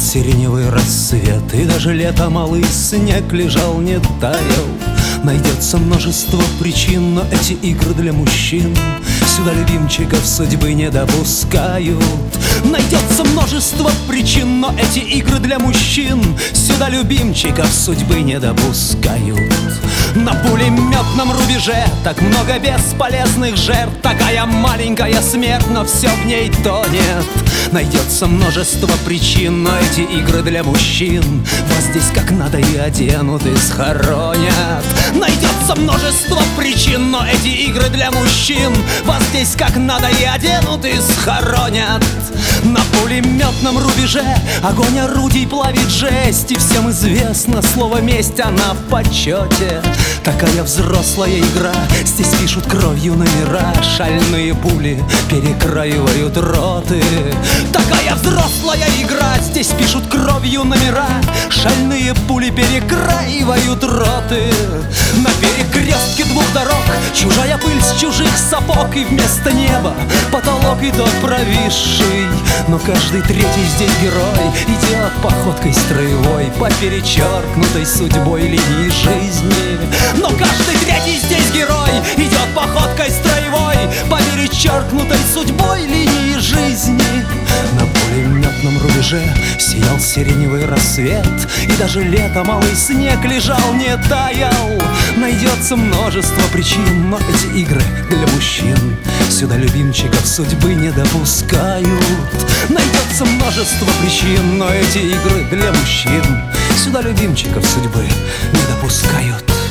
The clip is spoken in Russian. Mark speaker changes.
Speaker 1: сиреневый рассвет, и даже лето малый снег лежал, не таял. Найдется множество причин, но эти игры для мужчин сюда любимчиков судьбы не допускают. Найдется множество причин, но эти игры для мужчин сюда любимчиков судьбы не допускают. На пулеметном рубеже так много бесполезных жертв, такая маленькая смерть, но все в ней тонет. Найдется множество причин, но эти игры для мужчин вас здесь как надо и оденут, и схоронят. Найдется множество причин, но эти игры для мужчин вас здесь как надо и оденут, и схоронят. На пулеметном рубеже огонь орудий плавит жесть, и всем известно слово месть, она в почете. Такая взрослая игра, здесь пишут кровью номера, шальные пули перекраивают роты. Такая взрослая игра, здесь пишут кровью номера, шальные пули перекраивают роты. На перекрестке двух дорог чужая пыль с чужих сапог, и вместо неба потолок и тот провисший. Но каждый третий здесь герой идет походкой строевой по перечеркнутой судьбой линии жизни. Но каждый третий здесь герой идет походкой строевой по перечеркнутой судьбой линии жизни. На пулеметном рубеже сиял сиреневый рассвет, и даже лето малый снег лежал, не таял. Найдется множество причин, но эти игры для мужчин сюда любимчиков судьбы не допускают. Найдется множество причин, но эти игры для мужчин сюда любимчиков судьбы не допускают.